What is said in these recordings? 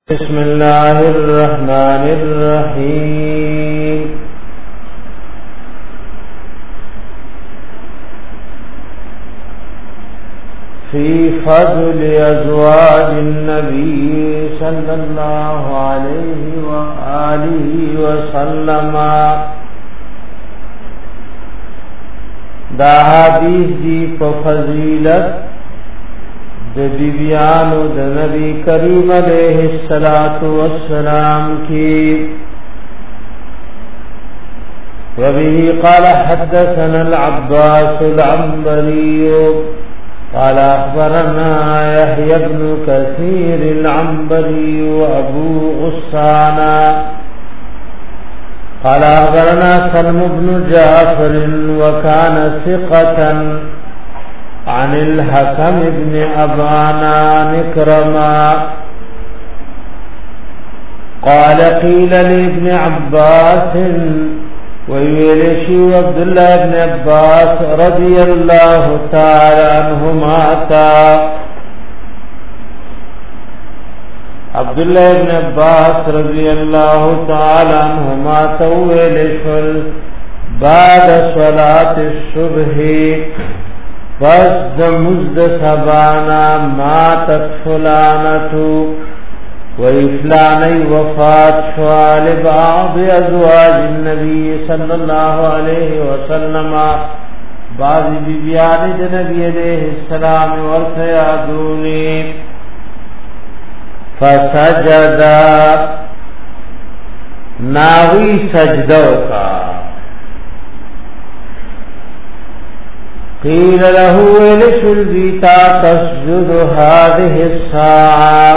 بسم الله الرحمن الرحيم في فضل أزواج النبي صلى الله عليه وآله وسلم دا حدیث دی په فضیلت د بیبیانو د نبی کریم علیہ الصلوۃ والسلام کی وبه قال حدثنا العباس العنبري قال اخبرنا يحيى بن كثير العنبري وابو غسان قال اخبرنا سلم بن جعفر وكان ثقة عن الحكم بن أبانا نكرما قال قيل لابن عباس ويلشي عبد الله بن عباس رضي الله تعالى عنهما عبد الله بن عباس رضي الله تعالى عنهما تويلشل بعد صلاة الصبح بس دمزد سبانا ماتت فلانتو وإفلاني وفات شوال بعض أزواج النبي صلى الله عليه وسلم بعض بیبیان نبی علیہ السلام ورسیادونی فسجدا ناوی سجدو کا قیل له ولشل بیتا تسجد هذه الساعه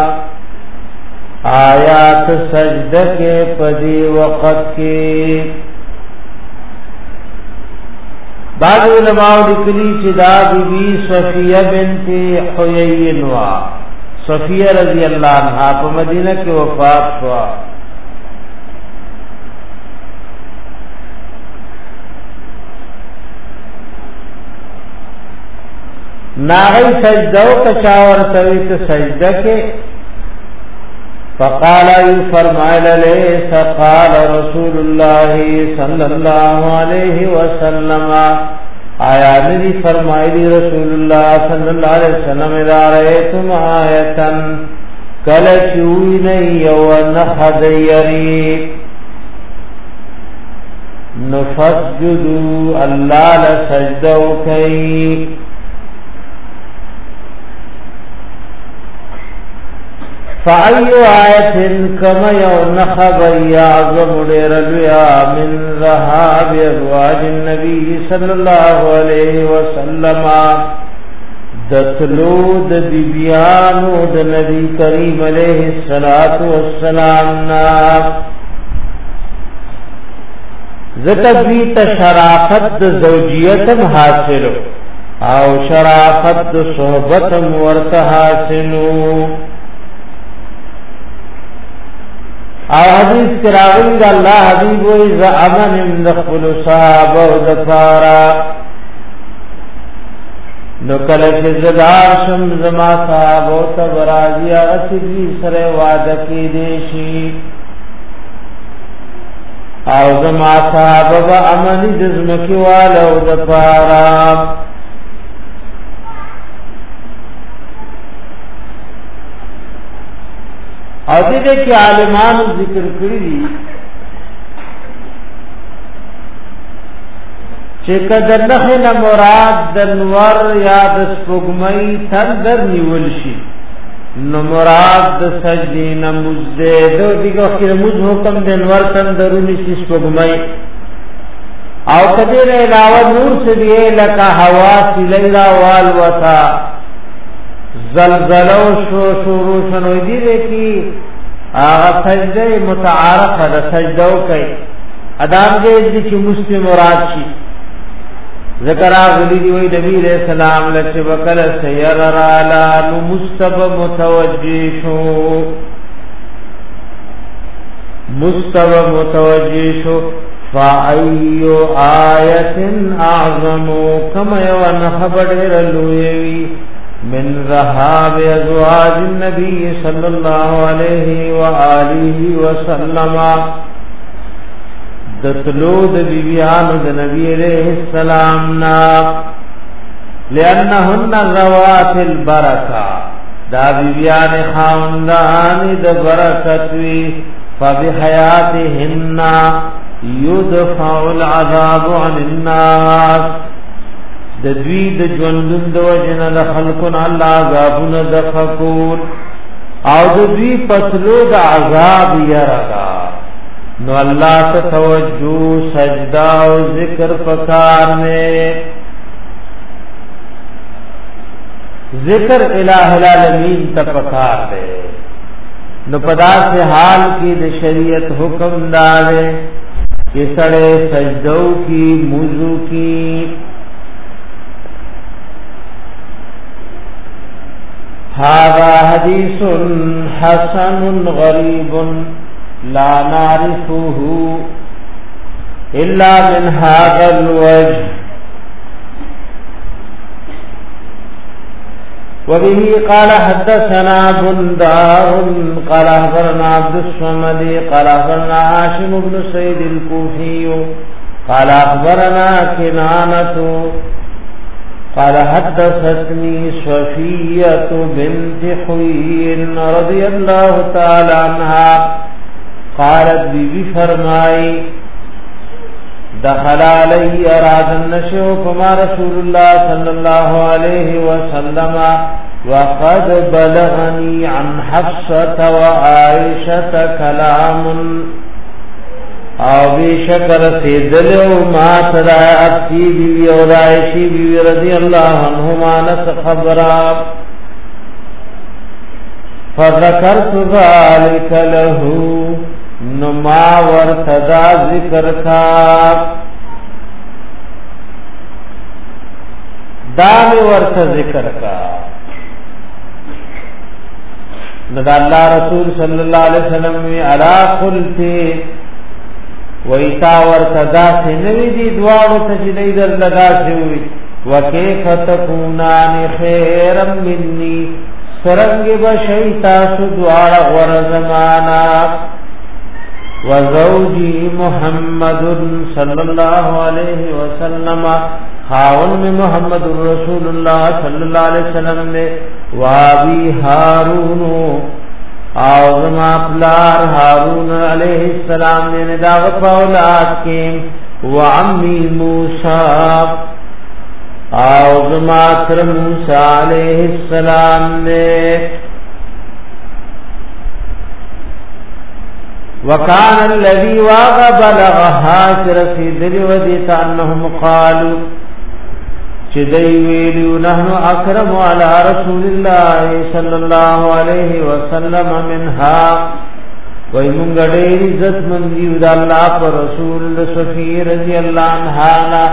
آیات سجدہ کے پدی وقت کے بعض علماء لکلی چدا بی صفیہ بنت حیی وا صفیہ رضی اللہ عنہا په مدینہ کې وفات شوا ناغی سجدو کچاور تویت سجدہ کے فقال فرمائل لیس قال رسول اللہ صلی اللہ علیہ وسلم آیا ندی فرمائلی رسول اللہ صلی اللہ علیہ وسلم اذا رأیتم آیتن کلچوی نیو نخد یری نفسجدو اللہ لسجدو کئی فَأَيُّ آيَةٍ كَمَا يَوْنَخَبَ يَعْظَمُ لِرَلْوِيَا مِنْ ذَهَابِ أَزْوَاجِ النَّبِيِّ صَلَّى اللَّهُ عَلَيْهِ وَسَلَّمَ دَتْلُو دَبِبِيَانُ دَنَبِي كَرِيمَ عَلَيْهِ الصَّلَاةُ وَالسَّلَامُ ذَتَبِيتَ شَرَافَتْ زَوْجِيَةً حَاصِلُ او شرافت صحبت ورت حاصلو او حدیث کراغی دا اللہ حبیب و از امن امدخل صحاب و دفارا نکل شزدار شم زما صحاب و تبرازی اغسیدی سر وعدکی دیشی او زما صحاب و امنی دزمکی والا و دفارا او دې کې عالمانو ذکر کړی دي چې کله نه مراد د نور یا د سپوږمۍ تندر نیول شي نو مراد د سجدې نه مزده دغه کې موږ حکم د نور تندرونی شي سپوږمۍ او کله نه علاوه نور څه دی لکه هوا سلیلا وال وتا زلزلو شروع شنو دی کی آغا سجده متعارف دا سجدو کئی ادام دے چې مسلم مراد شي ذکر آغلی دی وی نبی علیہ السلام لچ وکل سیر رالا مستب متوجی شو فَأَيُّ آيَةٍ أَعْظَمُ كَمَا يَوَنَّ خَبَرِ رَلُويَوِي من رحاب ازواج النبي صلى الله عليه وآله وسلم دتلود بیبیان د نبی علیہ السلام نا لانهن ذوات البرکه دا بیبیان خاندان د برکت وی فبحیاتهن يدفع العذاب عن الناس د دوی د ژوندون د وجنه د خلقون الله غابون د خقول او د دوی پتلو د عذاب یرغا نو الله ته توجه سجدا او ذکر پکار میں ذکر الہ العالمین ته پکار دے نو پدا سے حال کی د شریعت حکم دارے کہ سڑے سجدوں کی موضوع کی هذا حديث حسن غريب لا نعرفه إلا من هذا الوجه وبه قال حدثنا بندار قال أخبرنا عبد الصمد قال أخبرنا هاشم بن سيد الكوفي قال أخبرنا كنانة قال حدثتني صفية بنت حيي رضي الله تعالى عنها قالت بی فرمائی دخل علی اراد النشو فما رسول الله صلی الله علیه وسلم وقد بلغني عن حفصة وعائشة كلام او بشکر سیدلو ما صدا ابتی بیوی و عائشی بیوی رضی اللہ عنہما نس خبرا فذکرت ذالک لہو نما ورتدا ذکر کا دام ورت ذکر کا ندا اللہ رسول صلی اللہ علیہ وسلم میں علا قلتی ویتا ورتدا سنوی دی دوارو تجلی در لگا سوی وکیف تکونان خیرم منی سرنگ بشیتا سدوار ورزمانا وزوجی محمد صلی اللہ علیہ وسلم خاون میں محمد رسول اللہ صلی اللہ علیہ وسلم نے وابی ہارونو اعظم افلار هارون علیہ السلام نے نداغت اولاد کے وعمی موسیٰ اعظم اکرم موسیٰ علیہ السلام نے وکان الذی واغ بلغها رسید ودیت انهم قالوا چدی ویلو نحن اکرم علی رسول الله صلی الله علیه وسلم منها وای مونږ ډېر عزت مندي د الله پر رسول صفی رضی الله عنها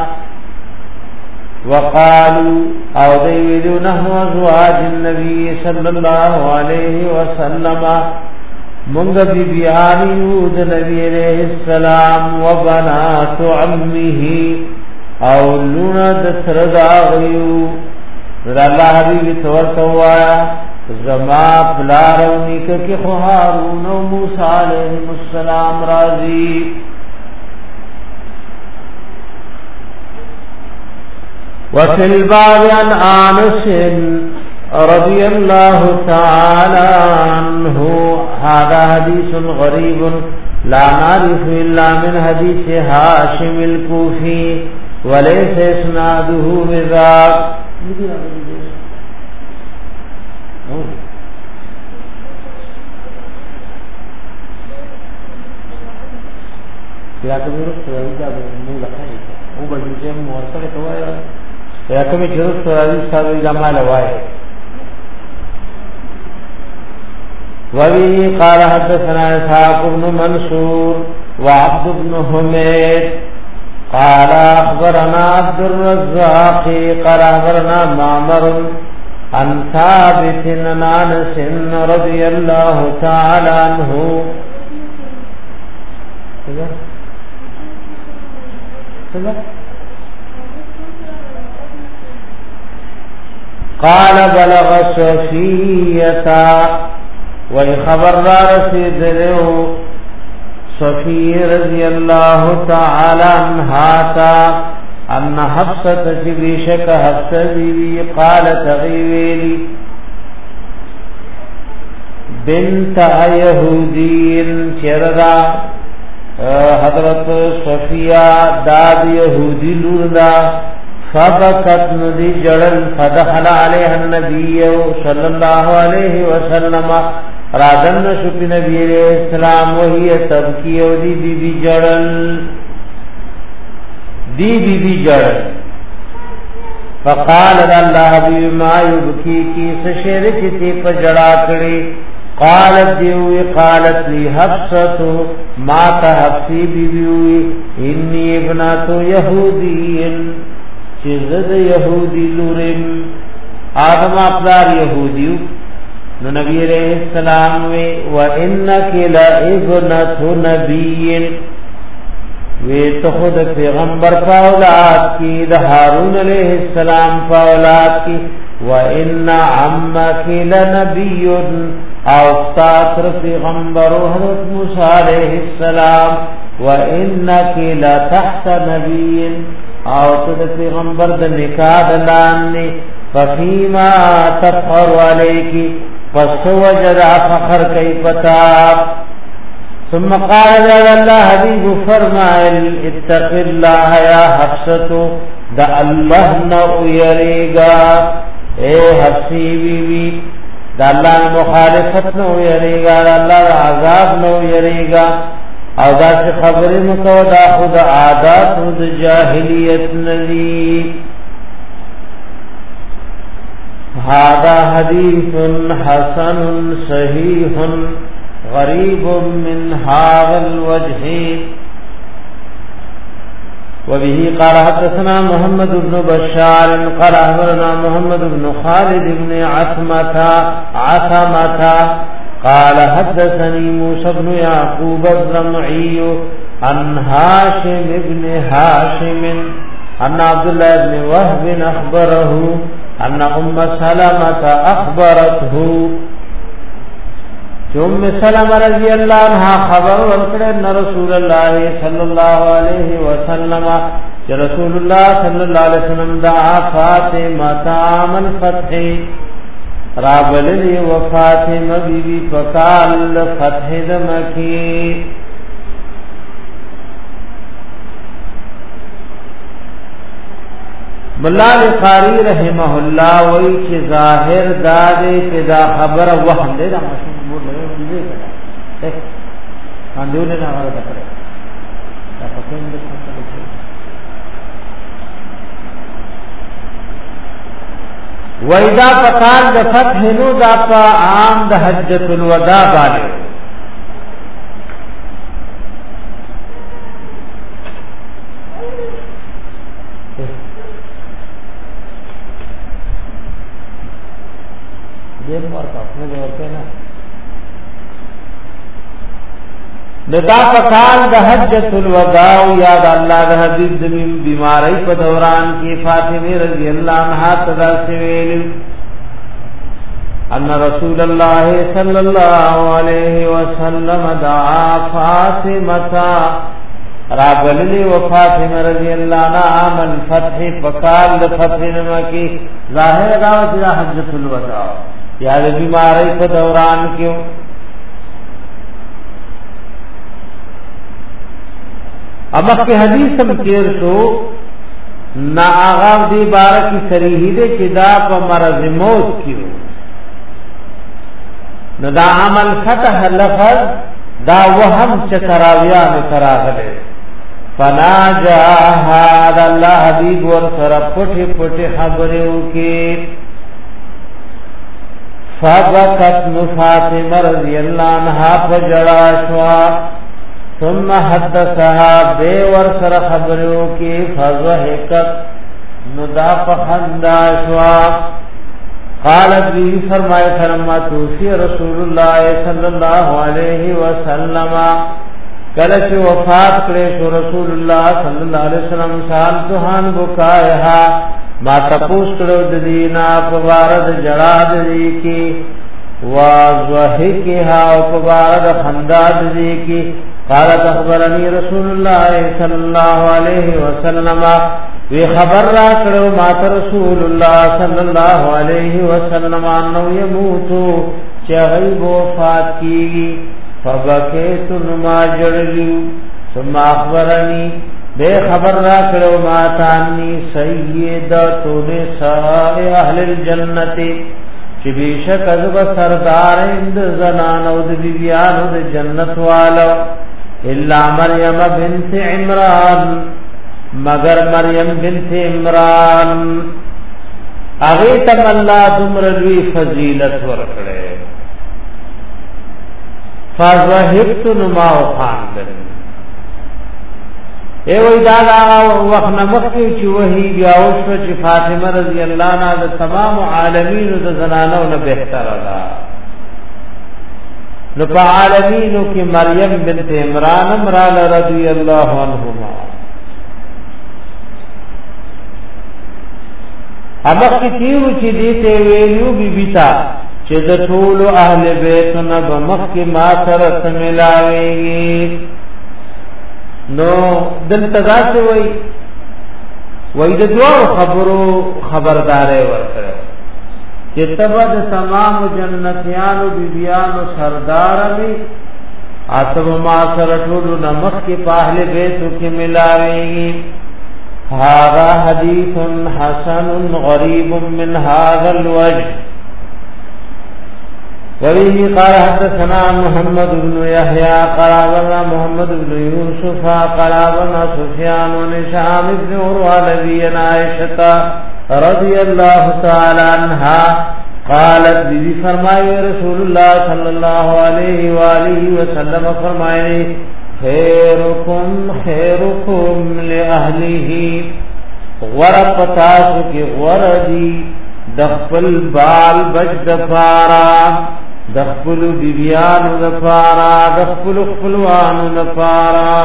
وقالوا او دی ویلو نحن ازواج النبي صلی الله علیه وسلم مونږ بیبیانو د نبی علیہ السلام وبنات عمه او لونا د سردا غيو الله حبيب تورتوا زما پلارونی کی خو هارون او موسی علیہ السلام راضی وفي الباب عن انس رضي الله تعالى عنه هذا حديث غريب لا نعرف الا من حديث هاشم الكوفي وليس اسناده بذاك یا کومه راځي دا موږ راځي او به چې موږ سره توای یا کومه چې راځي ساده جمال وای وی قال حدثنا اسحاق بن منصور وعبد بن حميد قال اخبرنا عبد الرزاق قال اخبرنا معمر عن ثابت عن انس رضي الله تعالى عنه قال بلغ صفیتا وی خبردار رسیدلو صفی رضی اللہ تعالی عنہا تا ان حفصت جبیشک حفص بیوی قالت غیویلی بنت یہودین چردا حضرت صفیہ داد یہودی لوردا فبکت ندی جڑل فدخل علیہ النبی صلی اللہ علیہ وسلم رادن شکی نبی علیہ السلام وہی تبکی و دی بی بی جڑل دی بی بی جڑل فقال اللہ حبیب ما یبکی کی سشیر چتی پر جڑا کری قالت دیوی قالت لی حفصت ما تحفظی بی بیوی انی ابناتو یہودین چیزد یہودی لورم آدم اپدار یہودیو نو نبی علیہ السلام وی وَإِنَّكِ لَإِبْنَةُ نَبِيٍّ وی تخود پیغمبر پاولاد کی دا حارون علیہ السلام پاولاد کی وَإِنَّ عَمَّكِ لَنَبِيٌّ اوستاتر پیغمبر حضرت موسیٰ علیہ السلام وَإِنَّكِ لَتَحْتَ نَبِيٍّ او تد پیغمبر د نکاح دلانی ففیما تفخر علیکی پس وجد فخر کئی پتا ثم قال اللہ حبیب فرمائل اتق اللہ یا حفصتو دا اللہ نو یریگا اے حفصی بیوی دا اللہ مخالفت نو یریگا دا اللہ عذاب نو یریگا او دا سی خبری مکو دا خود عادات خود جاہلیت ندی هذا حدیث حسن صحیح غریب من هذا الوجه وبه قال حدثنا محمد بن بشار قال أخبرنا محمد بن خالد بن عثمة قال حدثني موسى بن يعقوب الزمعي عن هاشم بن هاشم أن عبد الله بن وهب أخبره أن أم سلمة أخبرته ام سلمة رضي الله عنها خبر ورکړه ان رسول الله صلى الله عليه وسلم چې رسول الله صلى الله عليه وسلم دعا فاطمه عام الفتح رابللی و فاطمه بی بی فقال فتح دمکی بلال قاری رحمه الله وی چې ظاهر داده چې دا خبر وهم دې دا مشهور دی کړه باندې نه راغله کړه دا پکې نه وَإِذَا فَقَالَ دَفَتْحِ نُو دا پا عام دا حجت الوداع بانے دیم ورکا اپنے جو ورکے نا ندا فقال دا حجت الوداع یاد اللہ دا حبیب دمیم بیماری پا دوران کی فاطمہ رضی اللہ عنہ تدا سویل ان رسول اللہ صلی اللہ علیہ وسلم دعا فاطمہ رابللی و فاطمہ رضی اللہ عنہ عام الفتح فقال دا فتح نمکی ظاہر دعوت دا حجت الوداع یاد بیماری پا دوران کیوں امخ کے حدیث ہم تیر شو نا آغاز دی بارہ کی سریحی دے چی دا پا مرض موت کیو نا دا عمل فتح لفظ دا وهم چتراویان تراغلے فناجاہا دا اللہ حبیب ورسر پٹھے پٹھے خبریو کے فبکت فاطمہ رضی اللہ عنہ فجراشوا ثم حدثها بے ورسر خبروں کی فضحکت نداف خنداشوا قالت بھی فرمائے فرما توفی رسول اللہ صلی اللہ علیہ وسلم کلچ وفات کرے شو رسول اللہ صلی اللہ علیہ وسلم سال سہان بکائها ما تپوس کړو د دینا په بارد جړا د دی کی وازوحکها او په بارد خندا د دی کی قال اخبرني رسول الله صلى الله عليه وسلم وی خبر را کړو ما رسول الله صلى الله عليه وسلم انه يموت چې غیب وفات کیږي فبکیت نما جړلیو ثم اخبرني بے خبر را کړو ما تانی سیدۃ نساء اهل الجنه چې بیشک ازب سردار اند زنانو د بیبیانو د جنت والو الا مریم بنت عمران مگر مریم بنت عمران هغه تم الله دمروی فضیلت ورکړي فازوهبت نما خاندل ای وای دا وخت نمخ چې وਹੀ بیا او چې فاطمه رضی الله عنها د تمام عالمین د زنانو نه بهتره ده نو په عالمینو کې مریم بنت عمران امرال رضی الله عنهما امخ کی تیرو چې دیته ویلو بیبیتا چې د ټول اهل بیت نه بمخ کې ما سره سملاوي نو دلته ذات وای د دوه خبرو خبردارې ورکړه چې تبع د تمام جنتیانو بیبیانو سردار می اتب ما سره ټول نمخ کې په اهل بیت کې ملاوي هذا حديث حسن غريب من هذا الوجه وبه قال حدثنا محمد بن يحيى قال أخبرنا محمد بن يوسف قال أخبرنا سفيان بن هشام بن عروة نبي عائشة رضي الله تعالى عنها قالت بی فرمائے رسول اللہ صلی اللہ علیہ وآلہ وسلم فرمائے خیرکم لأہلہ غرب پتاسو کی غردی دخپل بال بج دفارا دخپل بیبیان دفارا دخپل خپلوان دفارا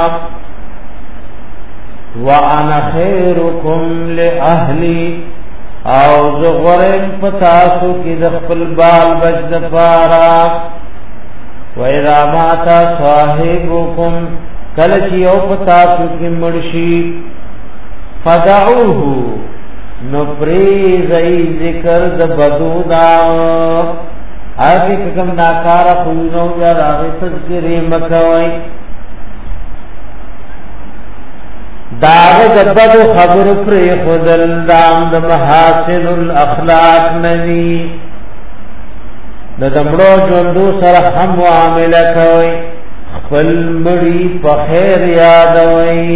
وانا خیرکم لأهلی او زغورم پتاسو کی دخپل بال بج دفارا وَإِذَا مَاتَ صَاحِبُكُمْ کلچی او پتاسو کی مرشی فَدَعُوهُ نپریزئی ذکر د بدو دا آگی کم ناکارا خوزنو یا راغی تذکری مکوئی داغ بدو خبر پری خودل دام د محاسن الاخلاق نوی د دمړو ژوندو سره هم معامله کوي خپل مړی په خیر یادوي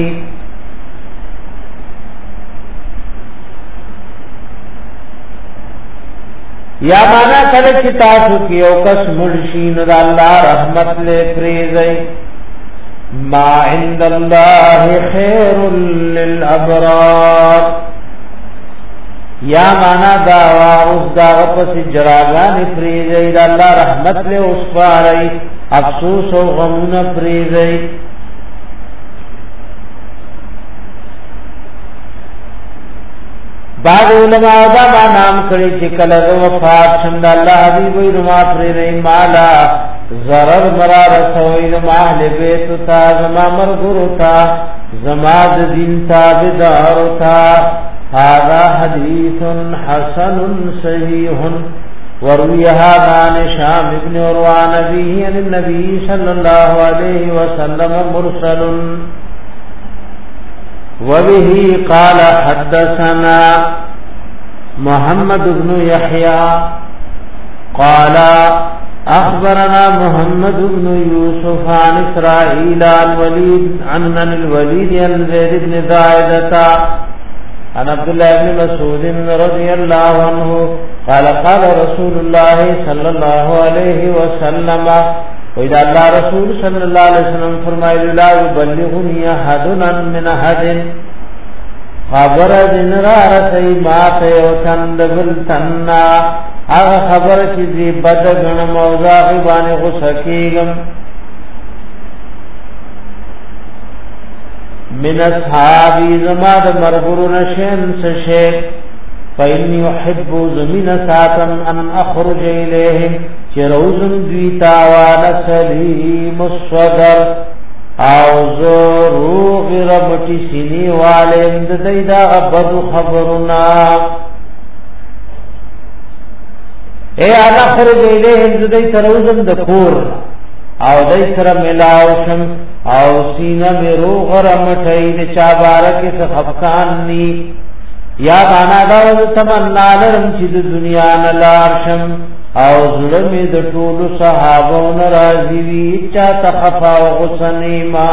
یا معنا کله چې تاسو کې او کس مرشین د الله رحمت له پریزي ما عند الله خير للابرار یا معنا دا اوس دا پس جراغان پریزي د الله رحمت له اوس پاري افسوس او غمون پریزي بعض علماء دا نام کړي چې کله وفات شند الله حبيب وي رما پرې مالا zarar مرار سوي ما اهل بیت تا زما مرغور تا زما د دین تابعدار تا هذا حديث حسن صحيح وروي هذا عن هشام بن عروة نبي عن النبي صلى الله عليه وسلم مرسل وبه قال حدثنا محمد بن يحيى قال أخبرنا محمد بن يوسف عن إسرائيل عن الوليد عن زيد بن زائدة عن عبد الله بن مسعود رضي الله عنه قال قال رسول الله صلى الله عليه وسلم وإذا الله رسول صلى الله عليه وسلم فرمائے لا يبلغني أحد من أحد خبر دین را رسی مات یو تند بل تننا اغا خبر چیزی بدگن موضاقی بانی غسکیگم من اصحابی زماد مرگرون شین سشیک فإني أحب زمین ساتم ان اخرج الیہم چروزم دویتا وانا سلیم الصدر او زروغ رمٹی سینی والیم ددیدا غبدو خبرنا اے انا اخرج الیہم ددی تروزم دکور او دای سره ملاوشم او سینه می روغ رمټی د چا بارکه څه خفقان نی یا بانا دا تمنا لرم چې د دنیا نه لارشم او زړه می د ټولو صحابو ناراضي وي چا تخفا او غسنی ما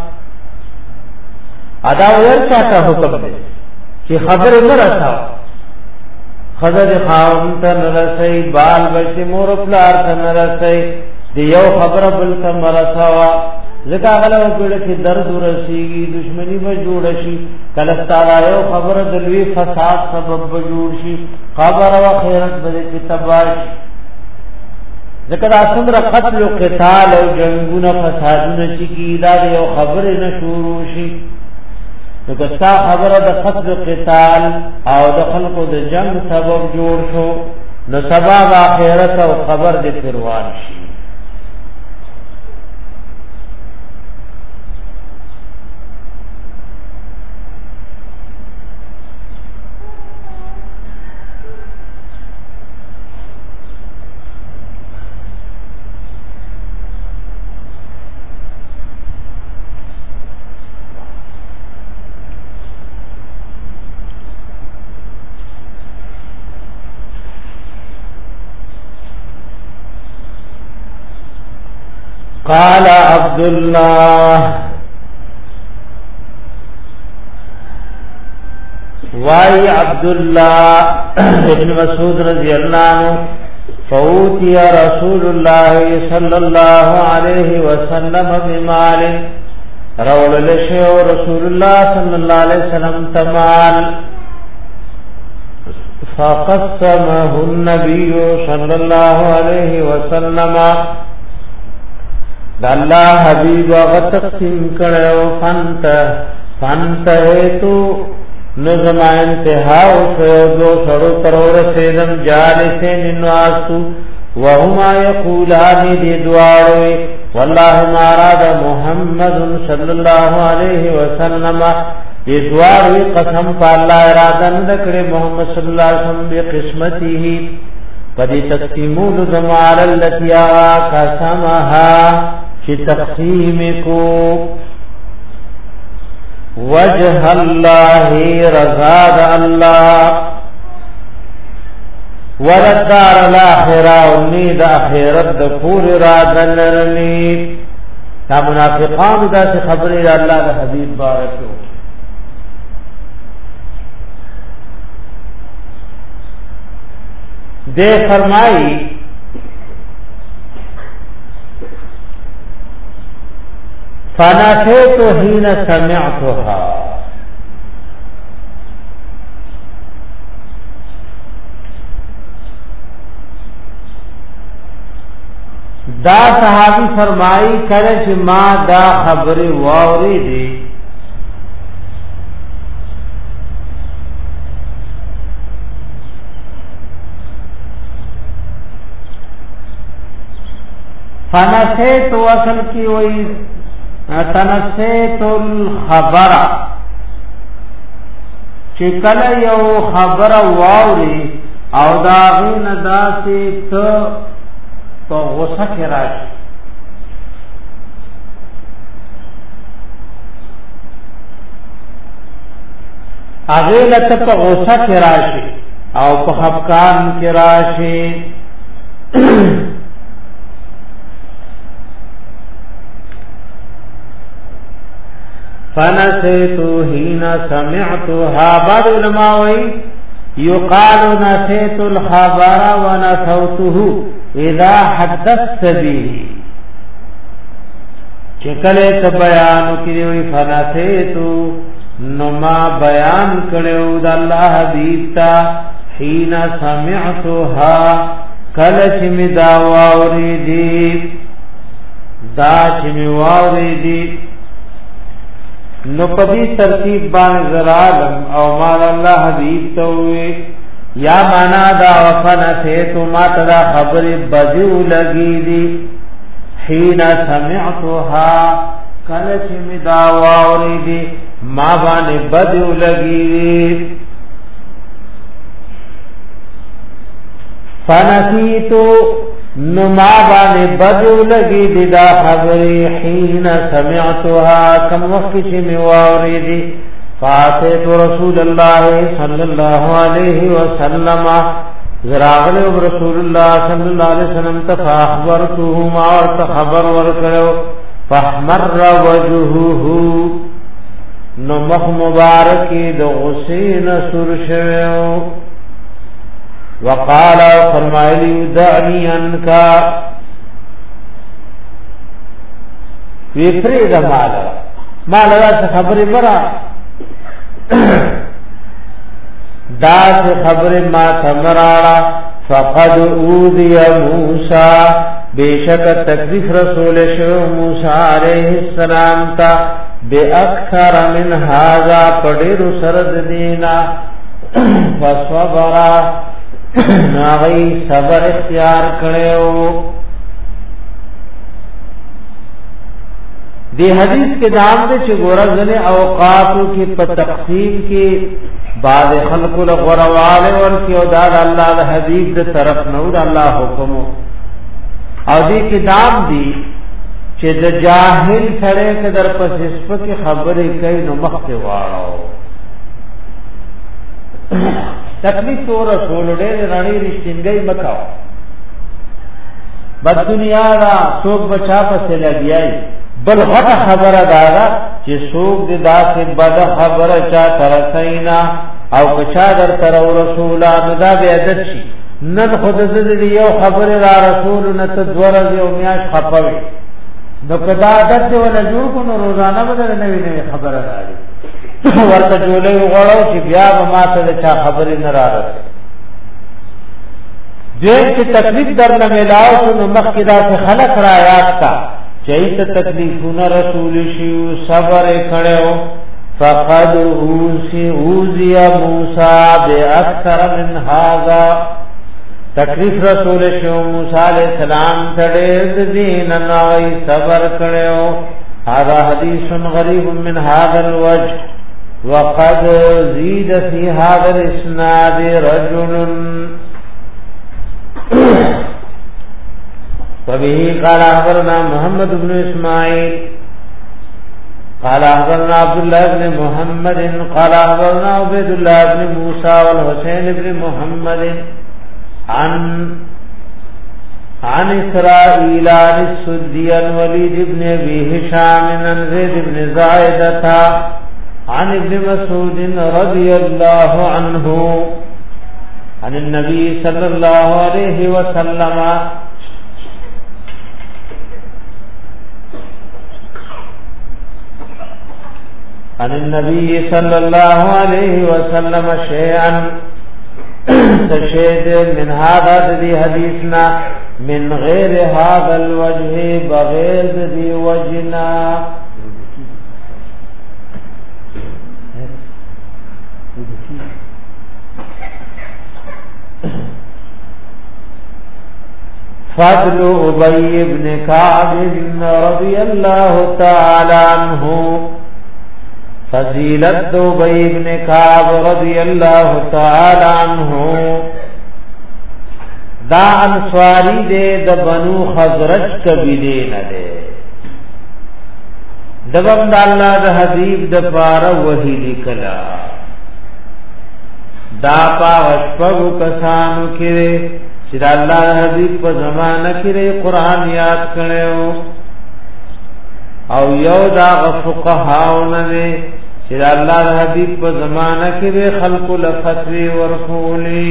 ادا ور چاته حکم دی چې خبر نه رساو خدای خاون ته نرسي بال بچ مور پلار ته نرسي دی یو خبره بل ته مرسوا زکا غلو پیړه کې درد ورسیږي دشمنی به جوړ شي کله ستاره یو خبره دلوي فساد سبب به جوړ شي خبر او خیرت به کې تباش زکا د څومره قتل او قتال او جنگونه فسادونه چې کیدا یو خبره نه شروع شي نو کستا خبره د قتل او قتال او د خلقو د جنگ سبب جوړ شو نو سبب اخرت او خبر د پروان شي قال عبد الله واي عبد الله ابن مسعود رضي الله عنه فوتي رسول الله صلى الله عليه وسلم بمال رول له رسول الله صلى الله عليه وسلم تمال فقسمه النبي صلى الله عليه وسلم دا الله حبیب هغه تقسیم کړو فانت هیتو نظم انتها او دو سړو ترور سیدم جالسین نواسو وهما یقولان دی دعاوی والله ما اراد محمد صلی الله علیه وسلم دی دعاوی قسم په الله اراده نکړي محمد صلی الله علیه وسلم به قسمته پدې تقسیمول زمال التي قسمها چې تقسیم کو وجه الله رضا الله ولدار الاخره امید اخرت د پور را دلرنی تا منافقان دا خبره الله د حبیب بارکو دے فرمائی فنفیت حين سمعتها دا صحابی فرمائی کرے چې ما دا خبر واوری دی فنسیت وصل کی وئی تنسیت الخبر چې کله یو خبر واوري او دا غین داسې ته په غوسه کې راشي هغه لته په غوسه کې راشي او په خفقان کې راشي فنسیت حين سمعتها بعض علماء وی يقال نسيت الخبر ونسوته اذا حدثت به چکله ته بیان کړي فنسیت نو ما بیان کړو د الله حبیب تا حين سمعتها کله چې می دا واوري دي دا چې می واوري دي نو پدی ترتیب باندې زرالم او مال الله حبیب ته وي یا معنا دا وفنسیت ما تدا خبر بدیو لگی دی حین سمعتها کلچ می دا واوری دی ما بانی بدیو لگی دی فنسیتو نما بانی بدیو لگی دی دا خبری حین سمعتها کم وقت چی می واوری دی فاتیت رسول اللہ صلی اللہ علیہ وسلم زراغل رسول اللہ صلی اللہ علیہ وسلم تفاخبرته ما ورت خبر ورکړو فاحمر وجهه نو مخ مبارکی د غسین سر شویو وقال فرمایلی دعنی انکا وی پرید مالا خبری برا دا سے خبر ما تمراڑا فقد اوذی موسیٰ بے شک تکلیف رسول شو موسیٰ علیہ السلام تا بے اکثر من هذا پڑیر سرد دینا فصبرا ناغی صبر اختیار کڑیو دی حدیث کے دام دے چھ گورزن اوقاتو کی تقسیم کی بعد خلق الغروال ورکی او داد اللہ دا حبیب دا طرف نو دا اللہ حکمو او دی کی دام دی چھ دا جاہل سڑے کے در پس اسپا کی خبری کئی نو مخت وارو تکلیف تو رسول دے رانی رشتنگئی مکاو بد دنیا دا سوک بچا پس لگیائی بل غټ خبره دادا چې څوک د داسې بد خبره چا ترسینا او کچا در تر رسولانو دا به عادت شي نن خود دې یو خبره را رسول نه ته دورز یو میاش خپوي نو کدا عادت ولا جوړ کو نو روزانه بدل نوې نوې خبره راځي ورته جوړې وغړو چې بیا به ماته چا خبره نه راځي دې چې تکلیف درنه ملاو نو مخکدا سے خلق را یاد تا چیت تکلیفون رسول شیو صبر کڑیو فقد اوزی موسیٰ بے اکثر من هذا تکلیف رسول شیو موسیٰ علیہ السلام تڑید دین ناغی صبر کڑیو هذا حدیث غریب من هذا الوجه وقد زید فی هذا الاسناد رجل فبه قال اخبرنا محمد بن اسماعيل قال اخبرنا عبد الله بن محمد قال اخبرنا عبد الله بن موسى والحسين بن محمد عن اسرائيل عن السدي عن وليد بن ابي هشام عن زيد بن زائدة عن ابن مسعود رضي الله عنه عن النبي صلى الله عليه وسلم عن النبي صلى الله عليه وسلم شيئا تشهد من هذا ذي حديثنا من غير هذا الوجه بغير ذي وجهنا فضل ابي بن كعب رضي الله تعالى عنه فضیلت دو ابی ابن کعب رضی اللہ تعالی عنہ دا انصاری دے د بنو خزرج قبیلے نہ دے دبم د اللہ د حبیب د پار وحی لکلا دا پا وشپغو کسانو کرے چې الله د حبیب په زمانہ کې قرآن یاد کړو او یو دا فقهاونه دي چې الله د حبیب په زمانہ کې خلق لفتوی ورخولي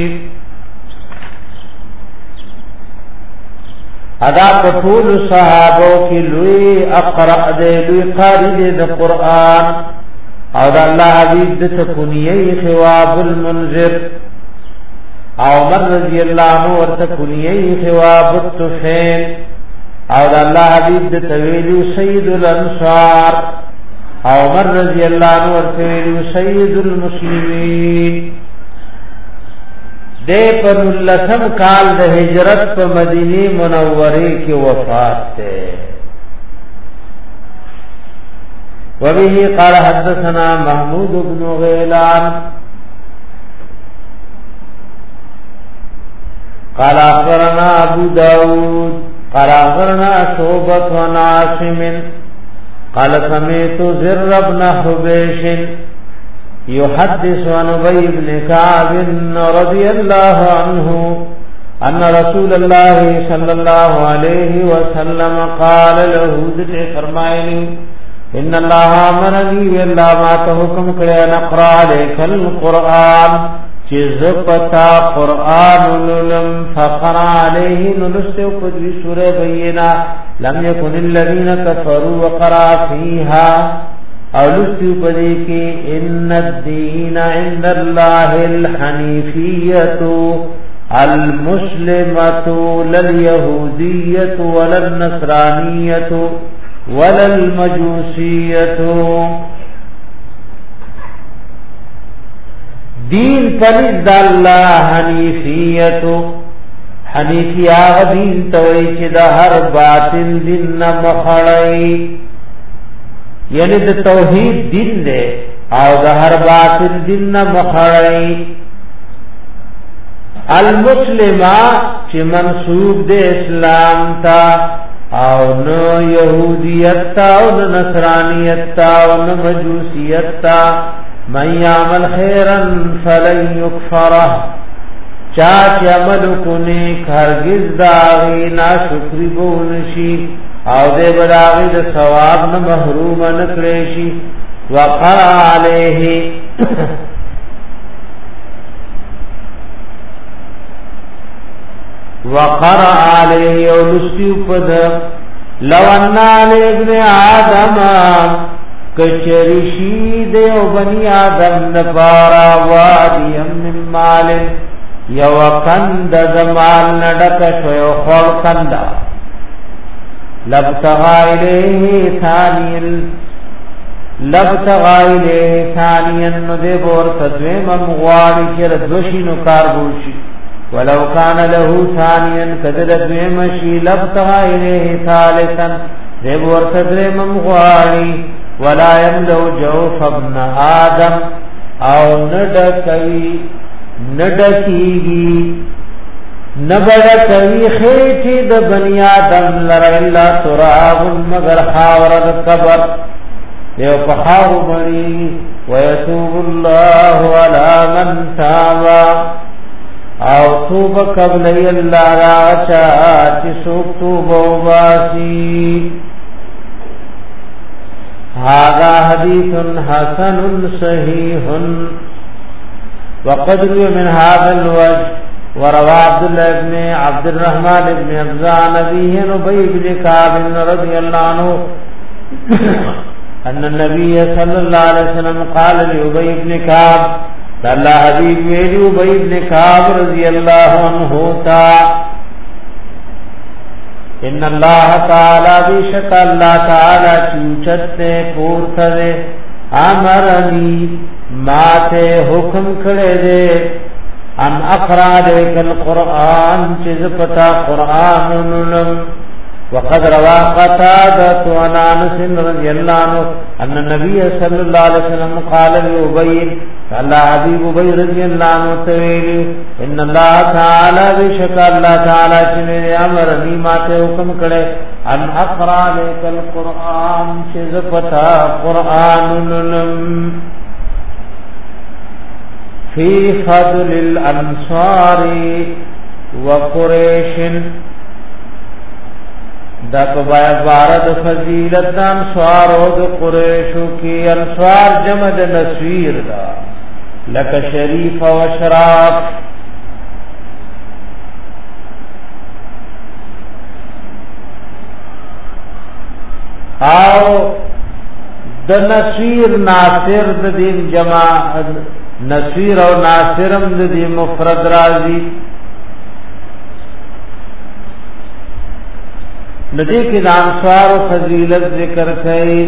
ادا په ټول صحابه کې لوی اقرا دي لوی قاری دي د قران او د الله حبیب د تکونیه ثواب المنذر او عمر رضی الله عنه ورته کونیه ثواب الطفیل او د الله حبیب د تویل سید الانصار او عمر رضی الله عنه ورته سید المسلمین دے پر لسم کال د ہجرت په مدینه منوره کې وفات ته. وبه قال حدثنا محمود بن غيلان قال اخبرنا ابو داود قال اخبرنا شعبة عن عاصم قال سمعت زر بن حبيش يحدث عن ابي بن كعب رضي الله عنه ان رسول الله صلى الله عليه وسلم قال له فرمائے ان الله امرني والله ما حکم کړه نقرا عليك القران چې زپتا قران ولم فقرا عليه نلستو په دې سوره بینه لم يكن الذين كفروا وقرا فيها او لستو په دې کې ان الدين عند الله الحنيفيه المسلمه لليهوديه ولا النصرانيه ولا المجوسيه. دین پنځ الله حنیفیت حنیفی هغه دین توي چې د هر باطل دین نه مخړی یعنی د توحید دین دی او د هر باطل دین نه مخړی. المسلمه چې منسوب د اسلام ته او نو یهودیت تا او نصرانیت تا او مجوسیت تا. من یعمل خیرا فلن یکفره چاچ عمل کنی هرگز داغی ناشکری بونشی او دے بداغی دا ثواب نا محروم نکریشی. وقرأ علیہ وقرأ علیہ اولستی پد لو انا لابن آدم کچریشی دیو بنی آدم نپارا وادیم من مال یو کند دمال ندک شویو خور کندا لبتغا الیه ثانین ندے بور تدویم مغواری چر دوشینو کاربوشی ولو کان له ثانین کدد دویمشی لبتغا الیه ثالثا دے بور تدویم مغواری ولا يملو جوف ابن آدم او ندکیگی نبڑکوی خیٹی د بنی آدم لر اللہ تراب مگر خاورد قبر دیو پخاو بڑی ویتوب اللہ علا من تابا او توب قبلی اللہ راچا چی سوک توبو باسی. هذا حديث حسن صحيح وقد روي من هذا الوجه وروى عبد الله بن عبد الرحمن بن أبزان أبيه أبي بن كعب رضي الله عنه أن النبي صلى الله عليه وسلم قال لأبي بن كعب صلى حبيب ويلي أبي بن كعب رضي الله عنه تا ان اللہ تعالی بیشک اللہ تعالی چوچت پورت دے امرنی ماتے حکم کھڑے دے ان اقرا دیک القرآن چیز پتا قرآن نلم. وقد روا قتادة عن انس رضی اللہ عنہ ان النبي صلی اللہ علیہ وسلم قال لأبي اللہ حبیب ابی رضی اللہ عنہ تویلی ان اللہ تعالی بشک اللہ تعالی چنے امرنی ماتے حکم کرے ان اقرا لیک القرآن چیز پتا قرآن نلم. فی فضل الانصار وقریش دا پبایا بارد فضیلت دا انصار و دا قریشو کی. انصار جمع دا نسویر دا لکا شریف و شراف. او دا نسویر ناصر دا دیم جمع نسویر و ناصرم دا دیم مفرد رازی. ندی کی انصار و فضیلت ذکر کئی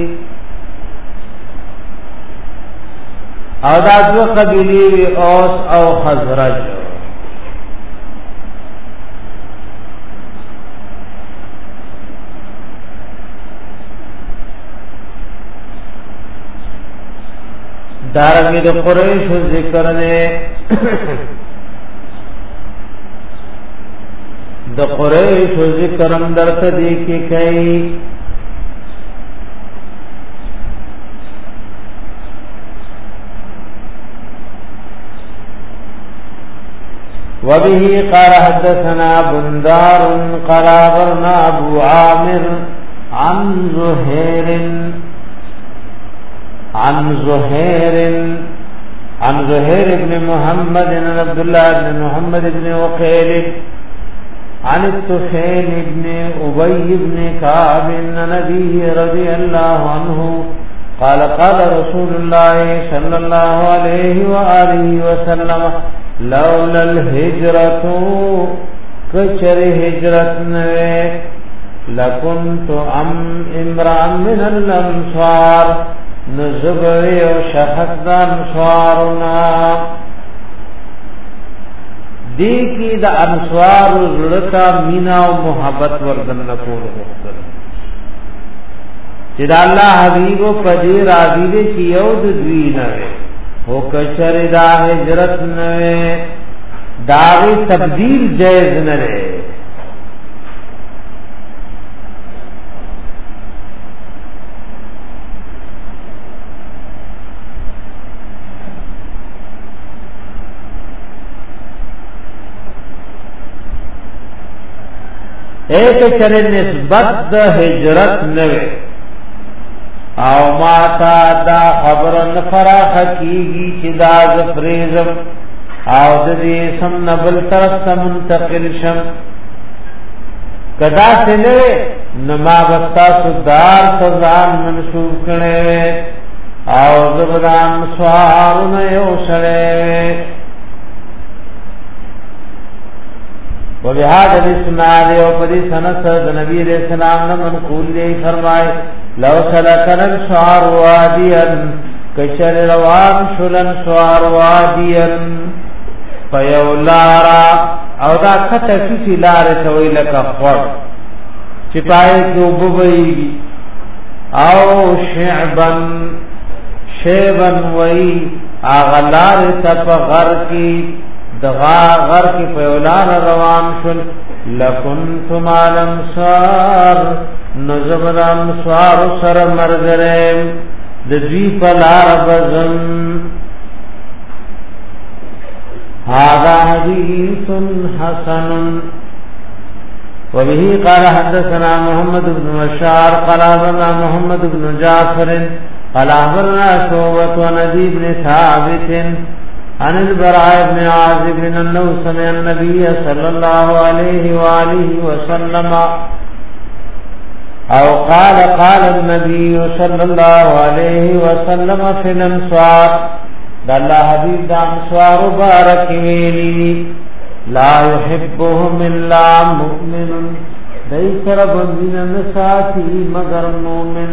او دا دو قبیلی اوس او خزرج دارنګ د قریش ذکر نه د قریش ذکر اندر ته دی کې کوي وبه قال حدثنا بندار قال أخبرنا أبو عامر عن زهير بن محمد عن عبد الله بن محمد بن وقيل عن الطفيل بن أبي بن كعب عن أبيه رضي الله عنه قال قال رسول الله صلى الله عليه وآله وسلم لولا الهجرة كشر هجرت نوے لكنت امرا من الانصار نزبری و شخص دا انصارنا دی کی دا انصار زلطا مینا و محبت وردن نکول مختل چی دا اللہ حبیب و پدی راضی دے چی یو دوی نوے او کچر دا ہجرت نوے داغی تبدیل جائز نوے ایک چر نسبت دا ہجرت نوے او ماتا دا خبر نفرا حقیقی چی دا زفریزم او دا دیسم نبل طرف منتقل شم کدا سنوے نما بستا سدار سزان منصوب کنے او زبدان سوارن یو سڑے وبهذا الاسناد وقدي سنت النبي عليه السلام نے منقول لے فرمائے لو سلكن الشعر واديا كشر روان شلن شعر واديا فيولارا او دا کته کی لار توي لك خور چپائے کو بوئی او شعبا وئی اغلار تپ غر کی دغا غر کی پیولان روان شل لکنتم الانصار نزبر انصار سر مرگرم دزوی پلار بزم هذا حدیث حسن وبه قال حدثنا محمد بن بشار قال أخبرنا محمد بن جعفر قال أخبرنا شعبة ونبي بن ثابت عن البراء بن عازب أنه سمع النبي صلى الله عليه وآله وسلم أو قال النبي صلى الله عليه وسلم في الأنصار دل حبيب دا انصار بارك ویلی لا يحبهم إلا مؤمن دیسر بندین نساتی مگر مومن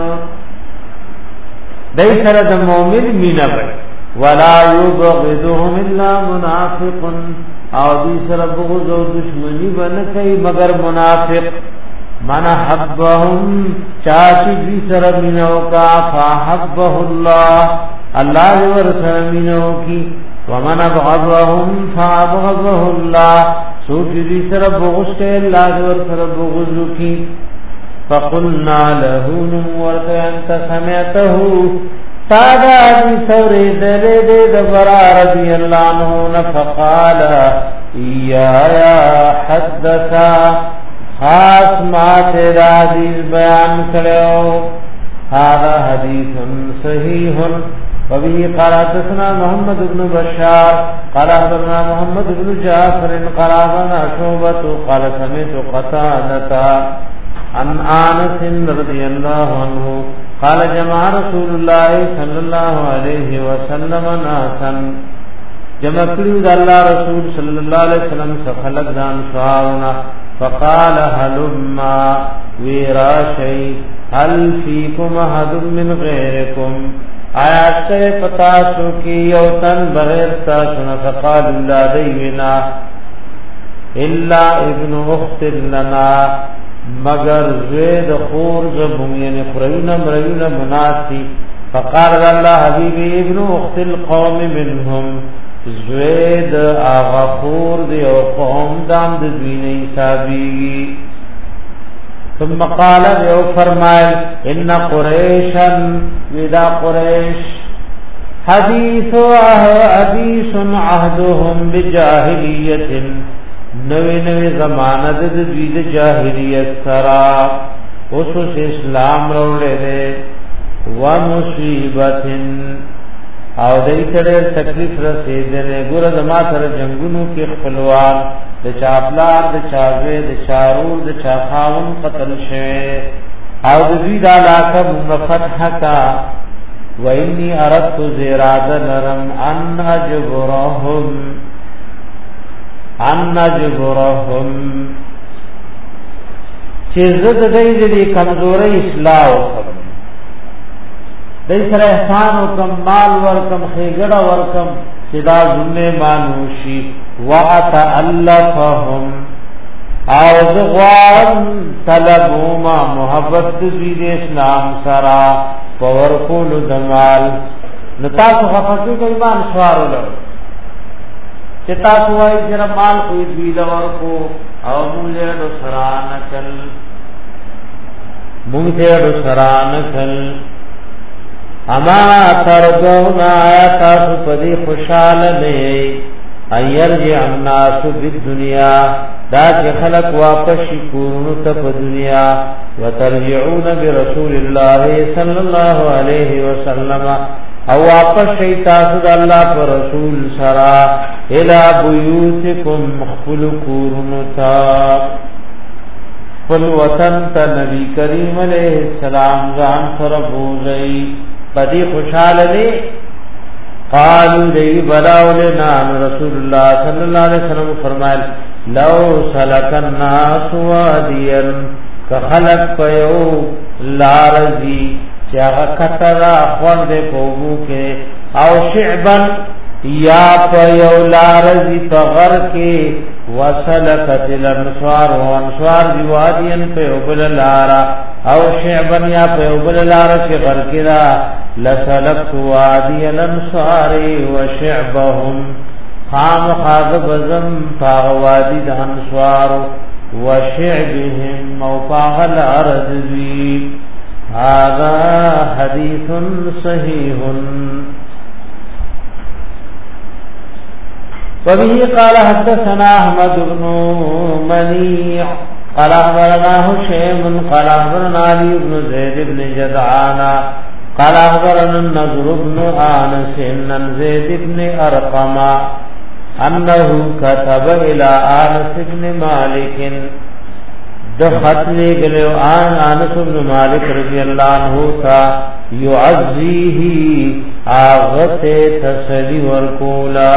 دیسر دا مومن مین بھئی ولا يبغضهم الا منافق او دی سر بغض او دشمنی بن کئی مگر منافق من حبهم چاچی دی سر منو کا فحبه الله اللہ ورسر منو کی ومن ابغضهم فابغضه الله سوچ دی سر بغض کے اللہ ورسر بغض کی فقلنا له نورت انت سمعته تادا دی سوری دلے دے دبرا رضی اللہ عنہ فقال یا حدثا خاص مات حدیث بیان کرو هذا حدیث صحیح وبه قال حدثنا محمد بن بشار قال أخبرنا محمد بن جعفر قال أخبرنا شعبة قال سمعت قتادة عن انس رضي الله عنه قال جمع رسول الله صلى الله عليه وسلم ناسا جمع کړي الله رسول صلى الله عليه وسلم خلق دان شعارنا فقال هلما ويراشي هل فيكم احد من غيركم آیات سے پتا سو کی یوتن بغیر تاسو نه فقال لا دینا الا ابن اخت لنا مگر زید خور زبون یعنی خرینا مرینا مناسی فقال الله حبيبي ابن اخت القوم منهم زوید اغفور دی او قوم دام د دوینه حسابي. ثم قال یو فرمایل ان قریشا ودا قریش حدیث عهدهم بجاهلیت نوی نوی زمانه د دوی د جاهلیت سرا اوس اسلام وروړي دي و مصیبت او دای سره تکلیف رسیدنه ګور د ما سره جنگونو کې خپلوان د چاپلار د چاوي د چارو د چاخاون قتل شوه او د دې د علاقه فتح کا و انی اردت زراد نرم ان جبرهم چې زد دې کمزوري اصلاح وکړم دای سره احسان او کم مال ورکم خېګړه ورکم چې دا ظلم مانوشي واتالفهم او زغوان طلبوما محبت دې اسلام سرا پور کول دمال نتا څو خفقي د ایمان سوارلو چې تاسو وايي چې مال خو دې لور کو او موږ له سرانکل اما ترجون آیات پدی خوشحال لئی ایرجع الناس بالدنیا دا چې خلق واپس شکورنو تا پا دنیا وترجعون برسول الله صلی اللہ علیہ وسلم او واپس شیطاسو دا اللہ پر رسول سرا الى بیوتکم مخفل کورنو تا فل وطن تا نبی کریم علیہ السلام زان سر بوزئی بدی خوشحال دی قالو دی بلاولنا رسول اللہ صلی اللہ علیہ وسلم فرمائل لو سلک الناس وادیا کخلق پیو لارزی چاگا کترا خوند پوگو کے او شعبن یا پیو لارزی پغر کے وسلکت الانصار وانصار دی وادین پیو بللارا او شعبن یا پیو بللارا چی غر کرا لسلکت وادی الانصار وشعبهم خام خاض بزم فاغوادی د انصار وشعبهم موفاغ الارض ذی هذا حدیث صحیح وبه قال حدثنا احمد بن منيع قال اخبرنا هشيم قال اخبرنا علي بن زيد بن جدعان قال اخبرنا النضر بن انس عن زيد بن ارقم انه كتب الى انس بن مالك دخت لګلو انس بن مالك رضی الله عنه تا يعزيه اغت تسلی ورکولا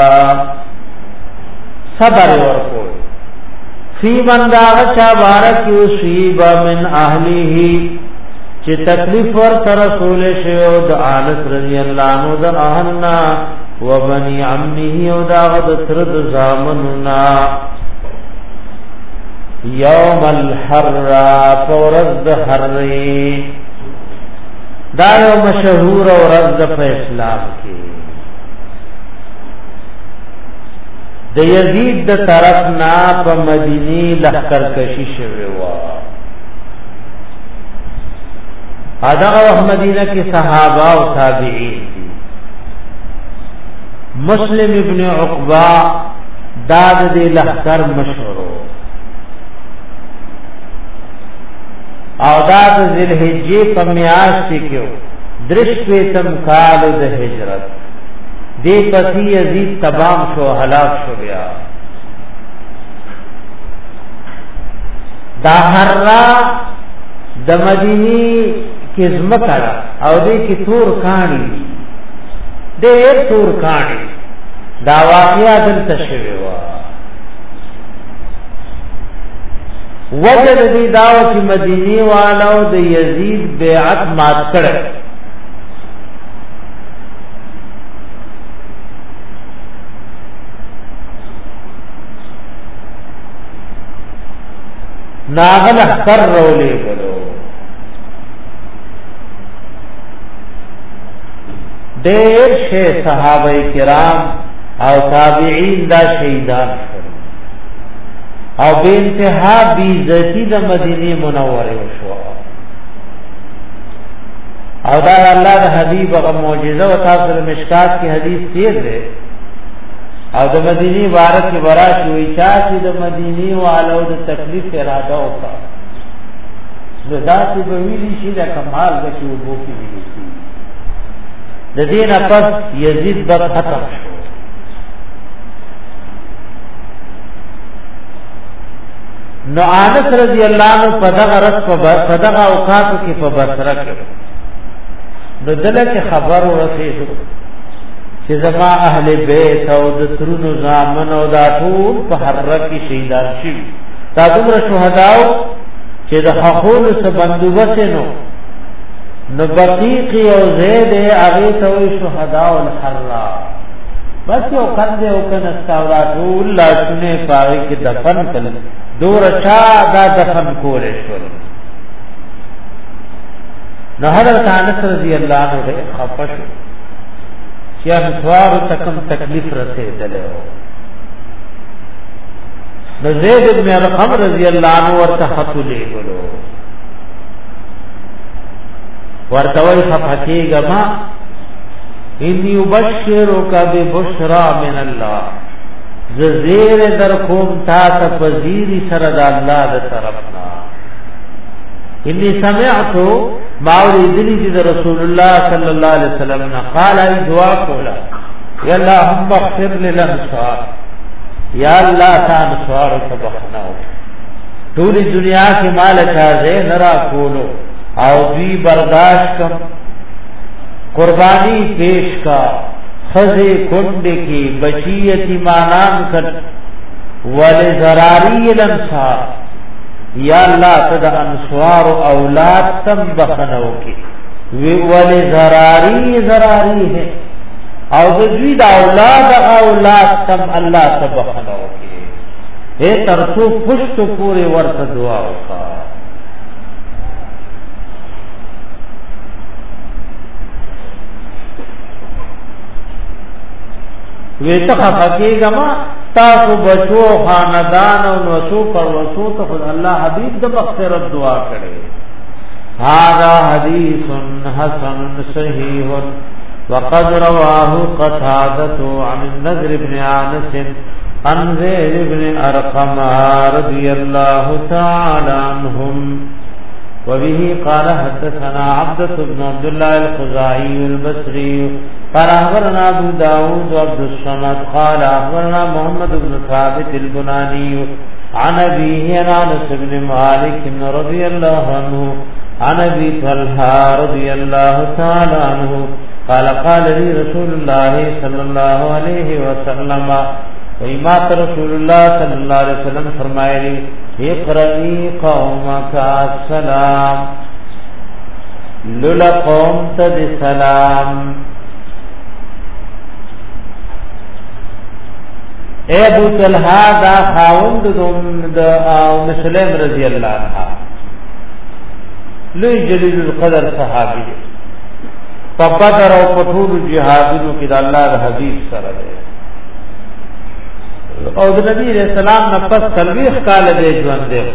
صبر ورکول فی من داغ چا بارک یصیب من اهله چې تکلیف ورته رسول شیو د انس رضی الله عنه د اهلنا و بنی عمه او داغ د تر د زامننا یوم الحر فورز حری دا یو مشهور او رز په اسلام کې د یزید د طرف نا په مدینی لخر کشی شوی و ادغه مدینه کې صحابه او تابعین دي مسلم ابن عقبہ داد د لخر مشهور او داد ذل حجې په میاشت کې درش په تم کال د هجرت دی پسی یزید تبام شو ہلاک شو بیا دا حرہ د مدینی کی زمکر او دی کی تور کانی دی تور کانی دا واقعہ دلتا شویوا وجد دی داو کی مدینی والاو د یزید بیعت مات کړه ناغل احکر رولی گلو ډېر شه صحابه کرام او تابعین دا شهیدان شول او به انتها بی ذاتی د مدینه منوره شو او دا الله د حبیب او معجزه او تاسو مشکات کی حدیث تیر ده او د مدینه بارک برا شوی چا چې د مدینه والو د تکلیف اراده وکړه زدا چې به ویلی شي د کمال د شوبو کې ویلی د دین پس یزید بر ختم شو نو انس رضی الله عنه پدغه رس پدغه اوقات کې په بصره کې نو دلته خبر ورسېدو چې زما اهل بیت او د ترونو زامن او دا ټول په حرب کې شهیدان شي دا دومره شهداو چې د حقول څخه بندوبست نو بقیق او زید هغه ته شهداء الحرا بس یو کنده او کنه استاورا ټول لا شنه پاره کې دفن کړل دور چا دا دفن کولې شو نو حضرت انس رضی الله عنه خفش چې انوار تکم تکلیف رسېدل نو زید بن ارقم رضی الله عنه ورته خط لېګلو ورته وی خفقی گما انی ابشرک ببشرا من الله زیر در کوم تا تفزیری سره د الله د طرفنا انی سمعت ماوری دلی د رسول الله صلی الله علیه وسلم قال ای دعا کولا یا اللهم اغفر للانصار یا الله تعالی انصار تبخناو ټول دنیا کې مال چازه نرا کولو او دوی برداشت کم قربانی پیش کا خزے کنڈے کی بچی یتیمانان کن ولی زراری الانصار یا اللہ تدہ انصار اولاد تم بخنو کی ولی زراری ہے او دوی دا اولاد تم اللہ تبخنو کی اے ترسو پشت پورے ورط دعا کا ویتا خفقیگا ما تاسو بچو خاندان او نسو پر وسو ته الله حبیب د مغفرت دعا کړي هذا حدیث حسن صحیح وقد رواه قتادة عن النضر بن انس عن زيد بن ارقم رضي الله تعالى عنهم وبه قال حدثنا عبدة بن عبد الله الخزاعي البصري قال أخبرنا أبو داود وعبد الصمد قال أخبرنا محمد بن ثابت البناني عن أبيه عن أنس بن مالك رضي الله عنه عن أبي طلحة رضي الله تعالى عنه قال قال لي رسول الله صلى الله عليه وسلم وإمات رسول الله صلى الله عليه وسلم فرمائے اقرئی قومک السلام لولا قوم تد سلام اے ابو طلحہ دا خاوند دا مسلم رضی اللہ عنہ لوی جلیل القدر صحابی پبدر او پټول جهادونو کې د الله د حبیب سره دی او د نبی رسول الله نفس تلويخ کال دې ژوند دی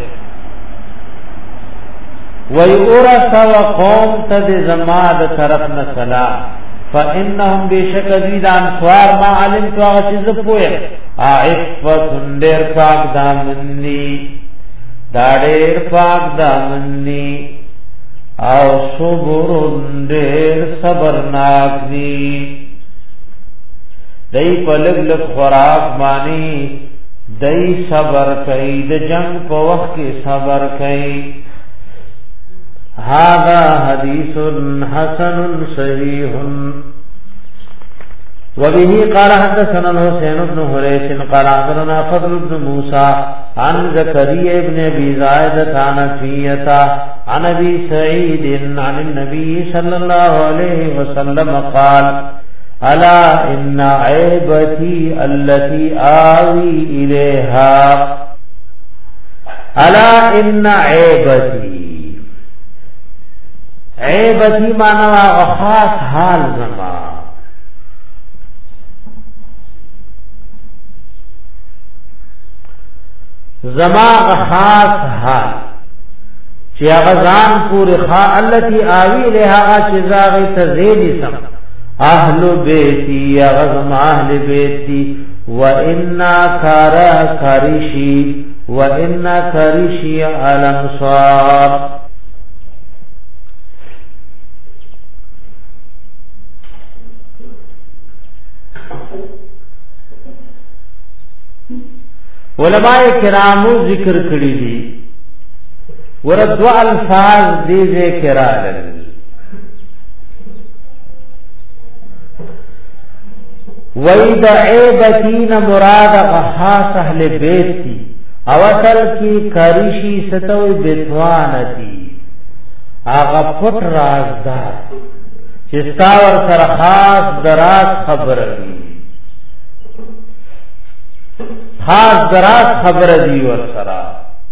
وی اورث وقوم تد زما د طرف نه سلام فانهم بشکذید انصار ما علم تو هغه څه پوهه عفت ډېر پاک دامنی دا ډېر پاک دامنی او صبر ډېر صبرناک دی دای په لګ لګ خوراک باندې دای صبر کوي د جنگ په وخت کې صبر کوي هذا حدیث حسن صحیح وبه قال حدثنا الحسين بن حريث قال أخبرنا فضل بن موسى عن زكريا بن أبي زائدة عن عطية عن أبي سعيد عن النبي صلى الله عليه وسلم قال ألا إن عيبتي التي آوي إليها ألا إن عيبتي معنى خاص حال زمان زما خاص حال چې غزان پورې خا التي آوی له هغه چې زاغی تزیدی سم اهل بیتی غزم اهل بیتی وانا کارشی وانا کارشی الانصار. علماء کرامو ذکر کړی دي ورد الفاظ دې ذکر راغلي وَإِذَا عِبَتِينَ مراد خاص اهل بیت کی او اصل کی کاریشی ستوی بیتوانتی آغا پت رازدار چستاور سر خاص دراز خبر دی خاص دراز خبر دی ور سرا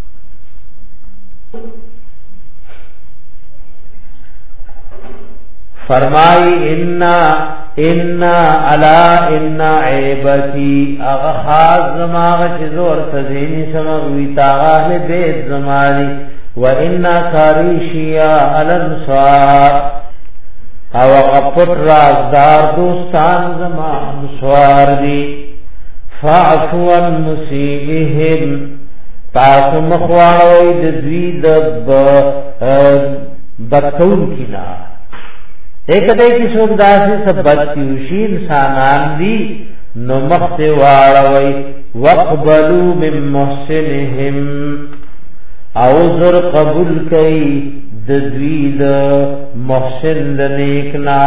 فرمائی انا علا انا عیبتی اغا خاص زماغ چیزور تزینی سمغوی تاغاہ بیت زمانی و انا کاریشیا الانصار او اغپت رازدار دوستان زمان انصار دی فعفوا مسیئهم تاسو مخواړوي د دوی د بدکون کینا ایک دای کی څوک داسې سبت کیوشي انسانان دي نو مخ واړوي وقبلوا من محسنهم او زر قبول کئ د دوی د محسن د نیکنا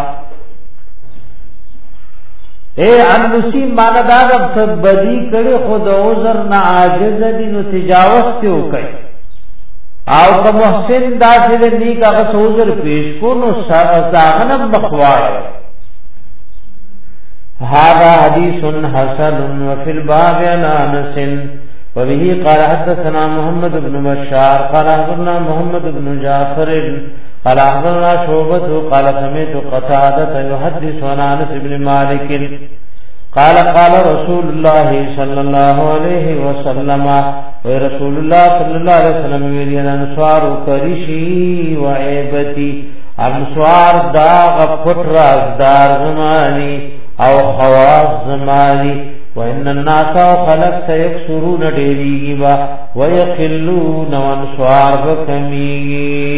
اے ان نسی مانا دا رب بدی کړي خود عذر نه عاجز دي نو تجاوز ته وکي او که محسن داسې نیک هغه عذر پیش کو نو ساغنم بخوار. هذا حدیث حسن وفي الباب عن انس وبه قال حدثنا محمد بن بشار قال اخبرنا محمد بن جعفر قال اخبرنا شعبة قال سمعت قتادة يحدث عن انس بن مالك قال قال رسول الله صلى الله عليه وسلم ورسول الله صلى الله عليه وسلم الانصار كرشي وعيبتي انصار دا غفر رازدار زماني او خواص زماني وان الناس خلق سيكسرون ديريبا ويقلون وانصار بكمي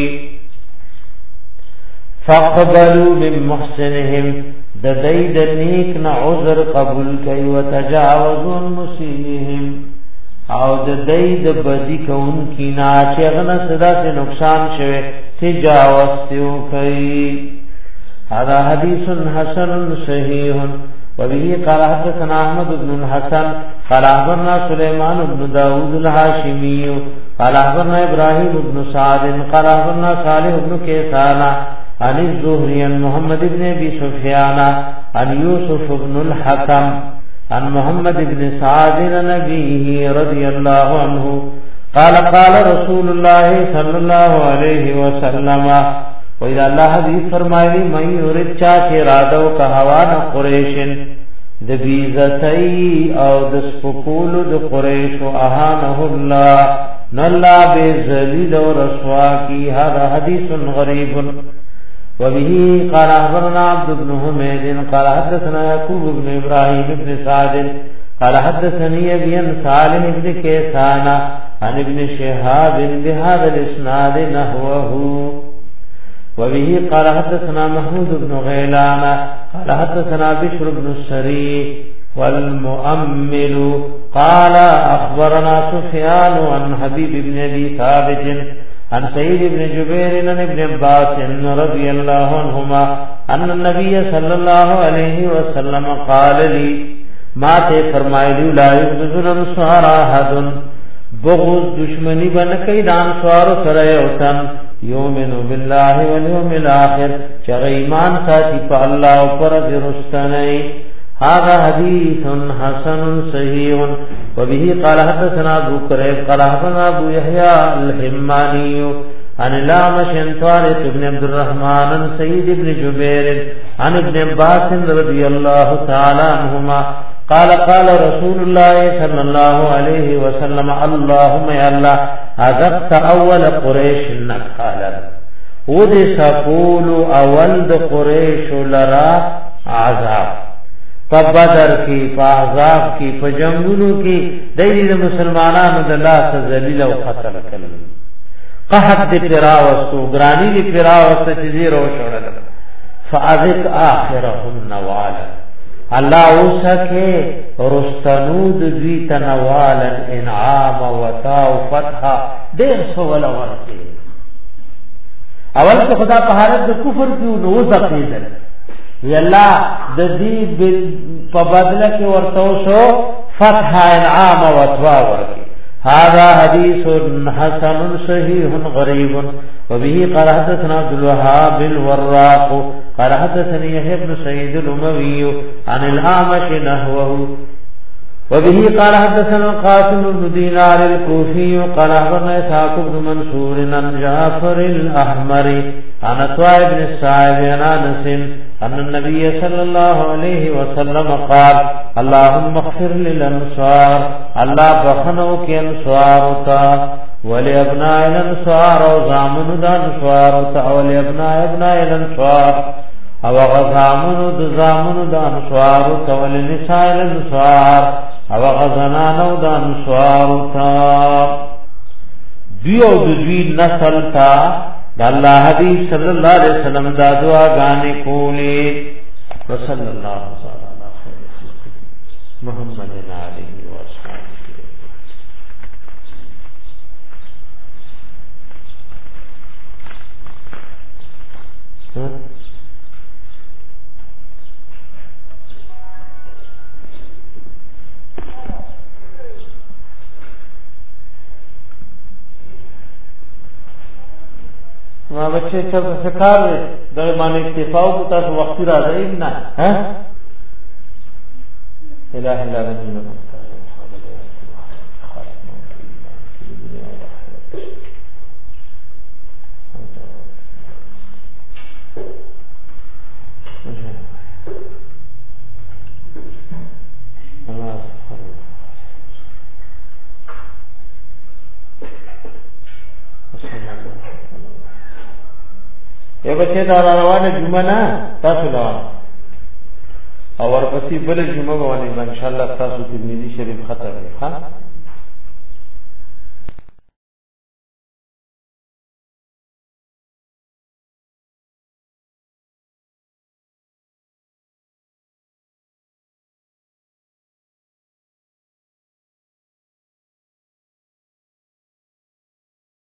فقبلوا من محسنهم د دید نیک نا عذر قبول کئی و تجاوزون مسیحهم او د دید بدی کون کی ناچغن صدا سے نقصان شوه تجاوز تیو کئی. هذا حدیث حسن صحیح وبه قال حدثنا احمد بن الحسن قال اخبرنا سليمان بن داود الهاشمي قال اخبرنا ابراهيم بن سعد قال اخبرنا صالح بن كيسان عن الزهري عن محمد بن ابي سفيان عن يوسف بن الحكم عن محمد بن سعد نبيه رضي الله عنه قال قال رسول الله صلى الله عليه وسلم وإذا الله حدیث فرمایي من يريد چا رادو کا حوان قريش د بیزتي او د سپکول د قريش اهانه الله نلا بذلیل و رسوا کی. هذا حديث غريب وبه قال اخبرنا عبد بن حميد قال حدثنا يعقوب بن ابراهيم بن سعد قال حدثني ابي صالح بن كيسان عن ابن شهاب بهذا الاسناد نحوه وبه قال حدثنا محمود بن غيلان قال حدثنا بشر بن السري والمؤمل قال اخبرنا سفيان عن حبيب بن ابي ثابت عن سعيد بن جبير عن ابن عباس رضي الله عنهما ان النبي صلى الله عليه وسلم قال لي ما ته فرمایلی لا یذل الصار احد بغض دشمنی بن کای دان سوار سره اوتن یومن بالله والیوم الاخر چغ ایمان ساتي په الله او پر درستنی. هذا حديث حسن صحيح وبه قال حدثنا ابو كريب قال حدثنا ابو يحيى الحماني عن الأعمش عن طارق بن عبد الرحمن عن سعيد بن جبير عن ابن عباس رضي الله تعالى عنهما قال قال رسول الله صلى الله عليه وسلم اللهم يا الله اذقت اول قريش نقالا ودي سقول اول د قريش لرا عذاب فبدر کی فاحزاب کی فجنگونو کی دایي د مسلمانانو د لاس ذلیل او قتل کړل قحط دی پیراوستو گرانی دی پیراوست چیزی رو شوڑل فعذق آخرهم نوالا اللہ اوسکے رستنود دویت نوالا انعام وطاو فتحا دیر سوال ورکی اول تو خدا پہارت دو کفر کیوں نوزا قیدل وی اللہ دی پبدلہ کی ورطوشو فتحا انعام وطوا ورکی هذا حديث حسن صحيح غريب وبه قال حدثنا عبد الوهاب الوراق قال حدثني يحيى بن سعيد الأموي عن الأعمش نحوه وبه قال حدثنا القاسم بن دينار الكوفي قال أخبرنا إسحاق بن منصور عن جعفر الأحمر عن عطاء بن السائب عن أنس أن النبي صلى الله عليه وسلم قال اللهم اغفر للأنصار الله بخنوك أنصار ولأبناء الأنصار وزامن الأنصار ولأبناء الأنصار او غزامن دزامن الأنصار ولنساء الأنصار او غزنان الأنصار دیو دوی نسل تا دا اللہ حبیب صلی اللہ علیہ وسلم دا دعا گانے کولی وصلی اللہ علیہ محمد علیہ وسلم ما بچے چل سکار دے باندې اکتفاء کو تاسو وخت راځي نه ها الہ الا اللہ یو بچے دا روانه جمعه نه تاسو روان او ورپسې بل جمعه باندې ان شاء الله تاسو ترمذی شریف خطر ها